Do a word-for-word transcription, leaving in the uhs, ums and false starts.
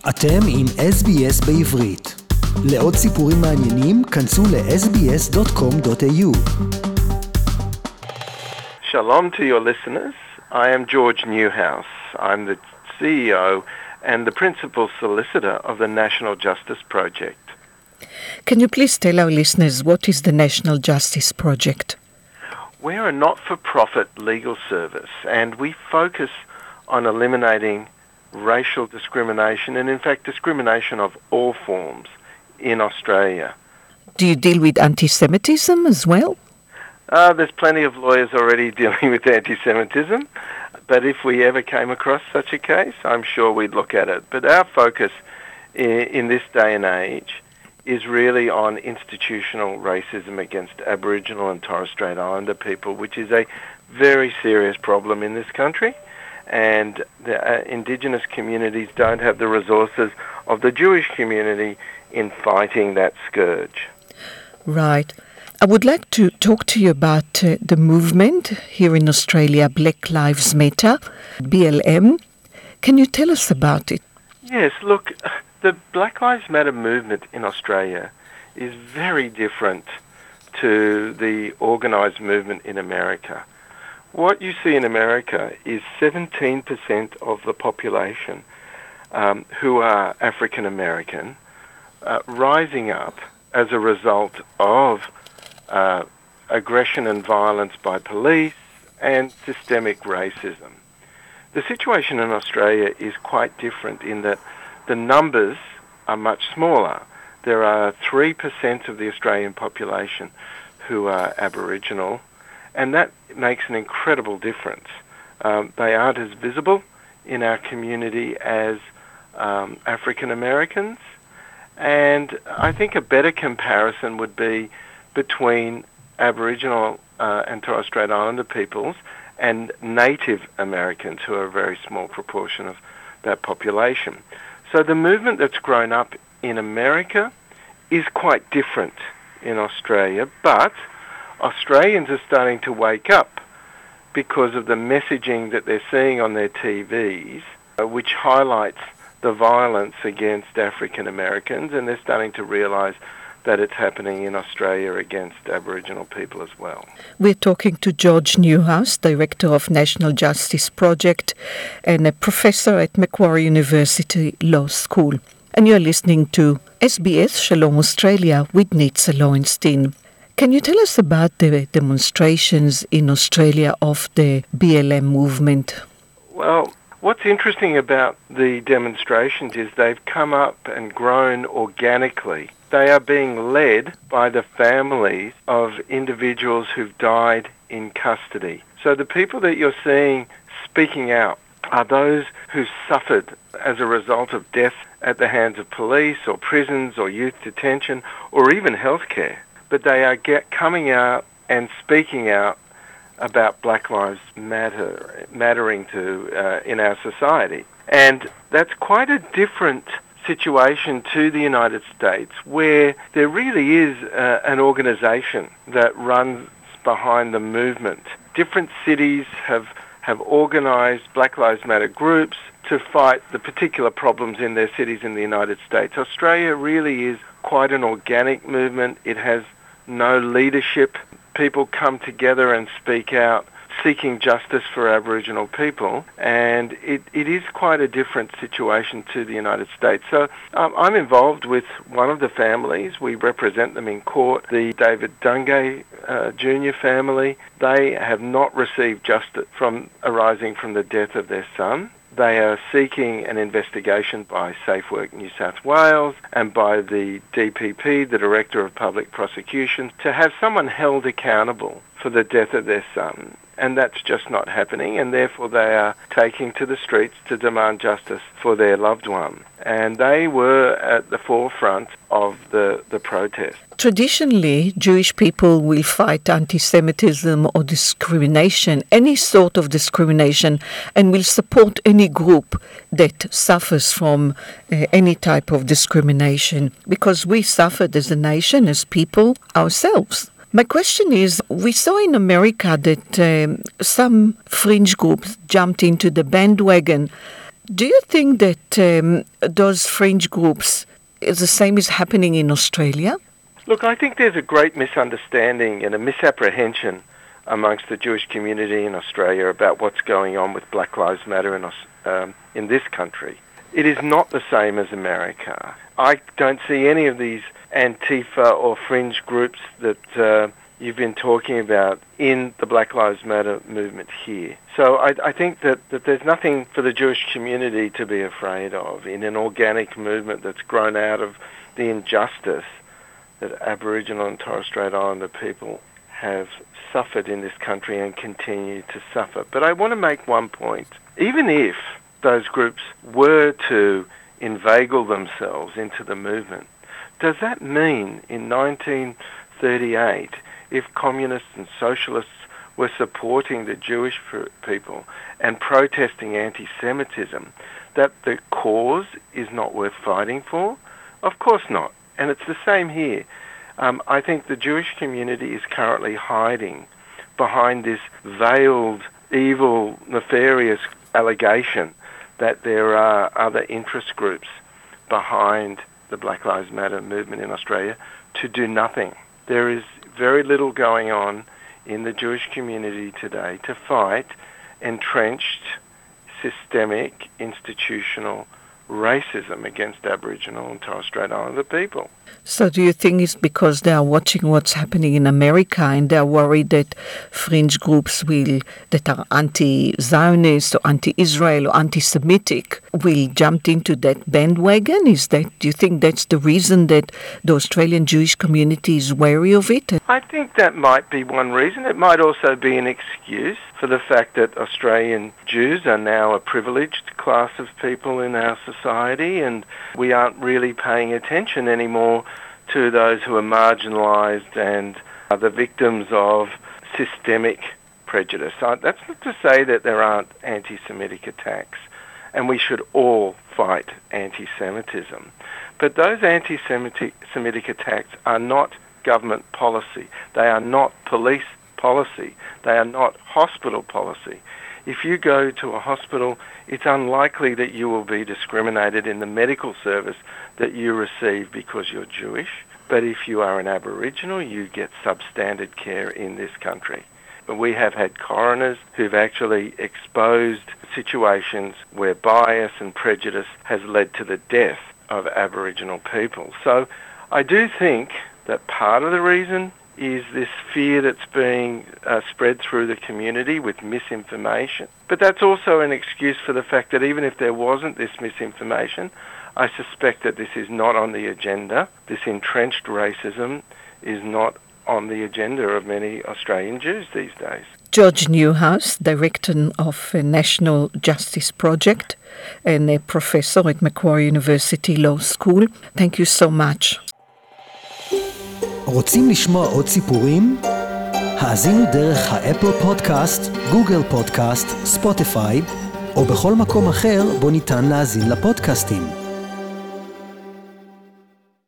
אתם עם אס בי אס בעברית. לעוד סיפורים מעניינים, כנסו ל-אס בי אס דוט קום דוט איי יו. Shalom to your listeners. I am George Newhouse. I'm the C E O and the principal solicitor of the National Justice Project. Can you please tell our listeners what is the National Justice Project? We're a not-for-profit legal service, and we focus on eliminating racial discrimination and, in fact, discrimination of all forms in Australia. Do you deal with anti-Semitism as well? Uh, there's plenty of lawyers already dealing with anti-Semitism, but if we ever came across such a case, I'm sure we'd look at it. But our focus in, in this day and age is really on institutional racism against Aboriginal and Torres Strait Islander people, which is a very serious problem in this country. And the uh, Indigenous communities don't have the resources of the Jewish community in fighting that scourge. Right. I would like to talk to you about uh, the movement here in Australia, Black Lives Matter, B L M. Can you tell us about it? Yes, look, the Black Lives Matter movement in Australia is very different to the organised movement in America. What you see in America is seventeen percent of the population um, who are African American uh, rising up as a result of uh, aggression and violence by police and systemic racism. The situation in Australia is quite different in that the numbers are much smaller. There are three percent of the Australian population who are Aboriginal, and that makes an incredible difference. Um, they aren't as visible in our community as um, African Americans, and I think a better comparison would be between Aboriginal uh, and Torres Strait Islander peoples and Native Americans, who are a very small proportion of that population. So the movement that's grown up in America is quite different in Australia, but Australians are starting to wake up because of the messaging that they're seeing on their T Vs, uh, which highlights the violence against African Americans, and they're starting to realise that it's happening in Australia against Aboriginal people as well. We're talking to George Newhouse, Director of National Justice Project and a Professor at Macquarie University Law School. And you're listening to S B S Shalom Australia with Nitza Lowenstein. Can you tell us about the demonstrations in Australia of the B L M movement? Well, what's interesting about the demonstrations is they've come up and grown organically. They are being led by the families of individuals who've died in custody. So the people that you're seeing speaking out are those who suffered as a result of death at the hands of police or prisons or youth detention or even healthcare. But they are get, coming out and speaking out about Black Lives Matter, mattering to uh, in our society. And that's quite a different situation to the United States, where there really is uh, an organization that runs behind the movement. Different cities have, have organized Black Lives Matter groups to fight the particular problems in their cities in the United States. Australia really is quite an organic movement. It has no leadership. People come together and speak out, seeking justice for Aboriginal people, and it, it is quite a different situation to the United States. So um, I'm involved with one of the families. We represent them in court, the David Dungay uh, Junior family. They have not received justice from arising from the death of their son. They are seeking an investigation by Safe Work New South Wales and by the D P P, the Director of Public Prosecutions, to have someone held accountable for the death of their son. And that's just not happening, and therefore they are taking to the streets to demand justice for their loved one. And they were at the forefront of the, the protest. Traditionally, Jewish people will fight anti-Semitism or discrimination, any sort of discrimination, and will support any group that suffers from uh, any type of discrimination, because we suffered as a nation, as people, ourselves. My question is, we saw in America that um, some fringe groups jumped into the bandwagon Do you think that um, those fringe groups is the same as happening in Australia? Look, I think there's a great misunderstanding and a misapprehension amongst the Jewish community in Australia about what's going on with Black Lives Matter in, um, in this country. It is not the same as America. I don't see any of these Antifa or fringe groups that uh, you've been talking about in the Black Lives Matter movement here. So I, I think that, that there's nothing for the Jewish community to be afraid of in an organic movement that's grown out of the injustice that Aboriginal and Torres Strait Islander people have suffered in this country and continue to suffer. But I want to make one point. Even if those groups were to inveigle themselves into the movement, does that mean in nineteen thirty-eight, if communists and socialists were supporting the Jewish people and protesting anti-Semitism, that the cause is not worth fighting for? Of course not. And it's the same here. Um, I think the Jewish community is currently hiding behind this veiled, evil, nefarious allegation that there are other interest groups behind the Black Lives Matter movement in Australia to do nothing. There is very little going on in the Jewish community today to fight entrenched, systemic, institutional racism against Aboriginal and Torres Strait Islander people. So do you think it's because they are watching what's happening in America and they are worried that fringe groups will, that are anti-Zionist or anti-Israel or anti-Semitic will jump into that bandwagon? Is that, do you think that's the reason that the Australian Jewish community is wary of it? I think that might be one reason. It might also be an excuse for the fact that Australian Jews are now a privileged class of people in our society, and we aren't really paying attention anymore to those who are marginalised and are the victims of systemic prejudice. So that's not to say that there aren't anti-Semitic attacks, and we should all fight anti-Semitism. But those anti-Semitic Semitic attacks are not government policy. They are not police policy. They are not hospital policy. If you go to a hospital, it's unlikely that you will be discriminated in the medical service that you receive because you're Jewish. But if you are an Aboriginal, you get substandard care in this country. But we have had coroners who've actually exposed situations where bias and prejudice has led to the death of Aboriginal people. So I do think that part of the reason is this fear that's being uh, spread through the community with misinformation. But that's also an excuse for the fact that even if there wasn't this misinformation, I suspect that this is not on the agenda. This entrenched racism is not on the agenda of many Australian Jews these days. George Newhouse, Director of the National Justice Project and a Professor at Macquarie University Law School. Thank you so much. רוצים לשמוע עוד סיפורים? האזינו דרך האפל פודקאסט, גוגל פודקאסט, ספוטיפיי, או בכל מקום אחר בו ניתן להאזין לפודקאסטים.